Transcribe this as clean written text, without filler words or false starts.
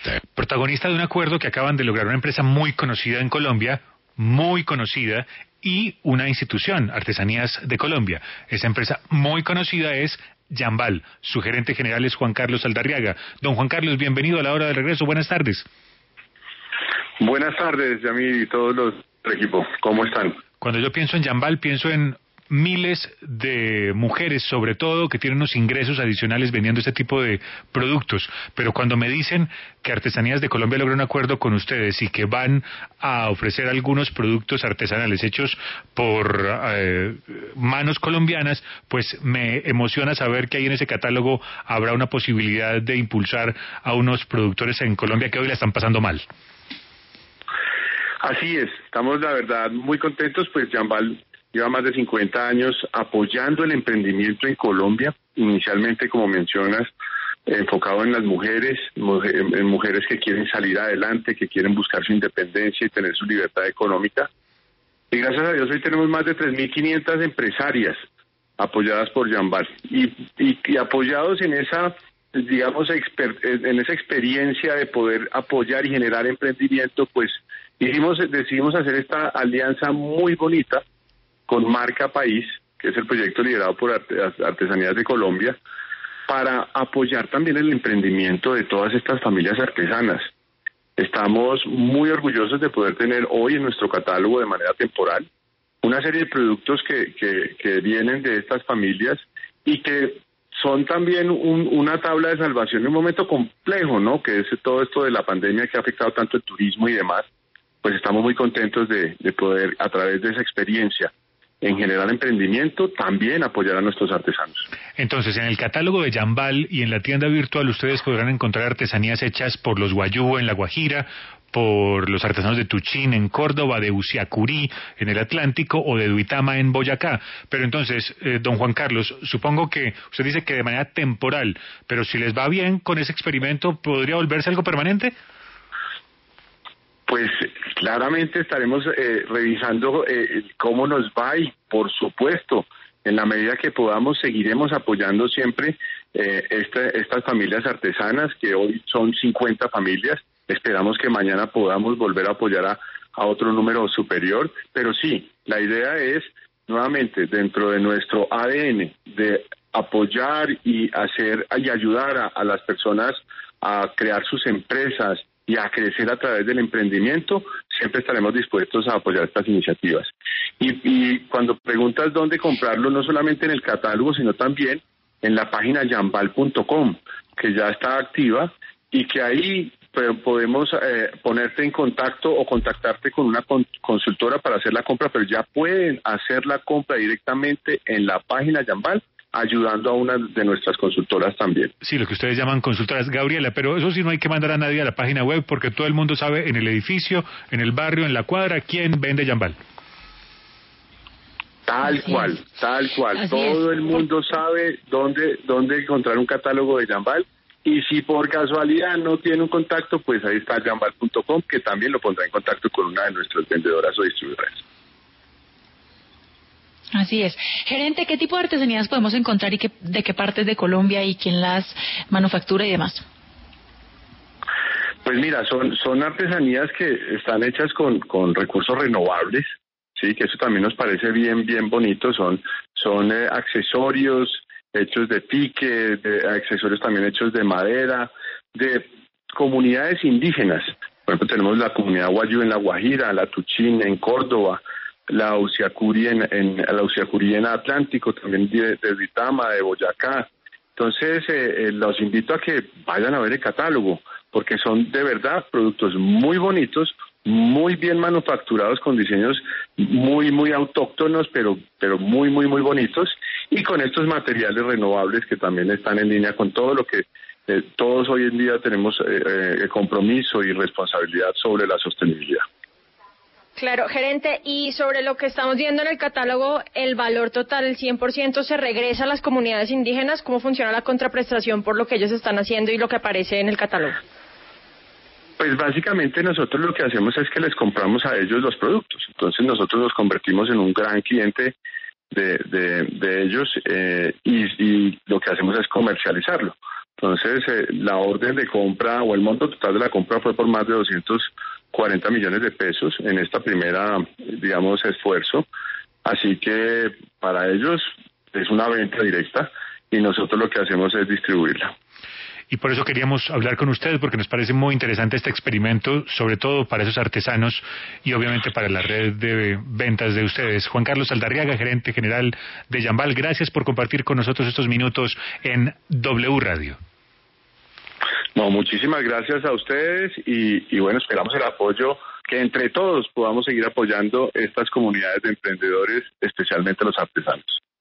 Protagonista de un acuerdo que acaban de lograr una empresa muy conocida en Colombia, muy conocida, y una institución, Artesanías de Colombia. Esa empresa muy conocida es Yambal. Su gerente general es Juan Carlos Aldarriaga. Don Juan Carlos, bienvenido a La Hora del Regreso. Buenas tardes. Buenas tardes, Yamil y todos los del equipo. ¿Cómo están? Cuando yo pienso en Yambal, pienso en miles de mujeres, sobre todo, que tienen unos ingresos adicionales vendiendo este tipo de productos. Pero cuando me dicen que Artesanías de Colombia logra un acuerdo con ustedes y que van a ofrecer algunos productos artesanales hechos por manos colombianas, pues me emociona saber que ahí en ese catálogo habrá una posibilidad de impulsar a unos productores en Colombia que hoy la están pasando mal. Así es, estamos la verdad muy contentos, pues Yambal lleva más de 50 años apoyando el emprendimiento en Colombia, inicialmente, como mencionas, enfocado en las mujeres, en mujeres que quieren salir adelante, que quieren buscar su independencia y tener su libertad económica. Y gracias a Dios hoy tenemos más de 3.500 empresarias apoyadas por Yambal y apoyados en esa, digamos, en esa experiencia de poder apoyar y generar emprendimiento, pues decidimos hacer esta alianza muy bonita con Marca País, que es el proyecto liderado por Artesanías de Colombia, para apoyar también el emprendimiento de todas estas familias artesanas. Estamos muy orgullosos de poder tener hoy en nuestro catálogo de manera temporal una serie de productos que vienen de estas familias y que son también una tabla de salvación en un momento complejo, ¿no? Que es todo esto de la pandemia que ha afectado tanto el turismo y demás. Pues estamos muy contentos de poder, a través de esa experiencia en generar emprendimiento, también apoyar a nuestros artesanos. Entonces, en el catálogo de Yambal y en la tienda virtual ustedes podrán encontrar artesanías hechas por los Guayú en La Guajira, por los artesanos de Tuchín en Córdoba, de Usiacurí en el Atlántico o de Duitama en Boyacá. Pero entonces, don Juan Carlos, supongo que usted dice que de manera temporal, pero si les va bien con ese experimento, ¿podría volverse algo permanente? Pues claramente estaremos revisando cómo nos va y, por supuesto, en la medida que podamos, seguiremos apoyando siempre estas familias artesanas, que hoy son 50 familias. Esperamos que mañana podamos volver a apoyar a otro número superior. Pero sí, la idea es, nuevamente, dentro de nuestro ADN, de apoyar y ayudar a las personas a crear sus empresas y a crecer a través del emprendimiento, siempre estaremos dispuestos a apoyar estas iniciativas. Y cuando preguntas dónde comprarlo, no solamente en el catálogo, sino también en la página yambal.com, que ya está activa y que ahí podemos ponerte en contacto o contactarte con una consultora para hacer la compra, pero ya pueden hacer la compra directamente en la página Yambal, ayudando a una de nuestras consultoras también. Sí, lo que ustedes llaman consultoras. Gabriela, pero eso sí, no hay que mandar a nadie a la página web porque todo el mundo sabe en el edificio, en el barrio, en la cuadra, quién vende Yambal. Tal cual. Todo el mundo sabe dónde encontrar un catálogo de Yambal, y si por casualidad no tiene un contacto, pues ahí está yambal.com, que también lo pondrá en contacto con una de nuestras vendedoras o distribuidoras. Así es. Gerente, ¿qué tipo de artesanías podemos encontrar y de qué partes de Colombia y quién las manufactura y demás? Pues mira, son artesanías que están hechas con recursos renovables, sí, que eso también nos parece bien bonito. Son accesorios hechos de pique, accesorios también hechos de madera, de comunidades indígenas. Por ejemplo, tenemos la comunidad Guayú en La Guajira, la Tuchín en Córdoba, la Usiacurí en Atlántico, también de Duitama, de Boyacá. Entonces, los invito a que vayan a ver el catálogo, porque son de verdad productos muy bonitos, muy bien manufacturados, con diseños muy autóctonos, pero muy bonitos, y con estos materiales renovables que también están en línea con todo lo que todos hoy en día tenemos compromiso y responsabilidad sobre la sostenibilidad. Claro, gerente, y sobre lo que estamos viendo en el catálogo, el valor total, el 100%, se regresa a las comunidades indígenas. ¿Cómo funciona la contraprestación por lo que ellos están haciendo y lo que aparece en el catálogo? Pues básicamente nosotros lo que hacemos es que les compramos a ellos los productos. Entonces nosotros nos convertimos en un gran cliente de ellos, y lo que hacemos es comercializarlo. Entonces, la orden de compra o el monto total de la compra fue por más de 240 millones de pesos en esta primera, digamos, esfuerzo. Así que para ellos es una venta directa y nosotros lo que hacemos es distribuirla. Y por eso queríamos hablar con ustedes, porque nos parece muy interesante este experimento, sobre todo para esos artesanos y obviamente para la red de ventas de ustedes. Juan Carlos Saldarriaga, gerente general de Jambal, gracias por compartir con nosotros estos minutos en W Radio. No, muchísimas gracias a ustedes y bueno, esperamos el apoyo, que entre todos podamos seguir apoyando estas comunidades de emprendedores, especialmente los artesanos.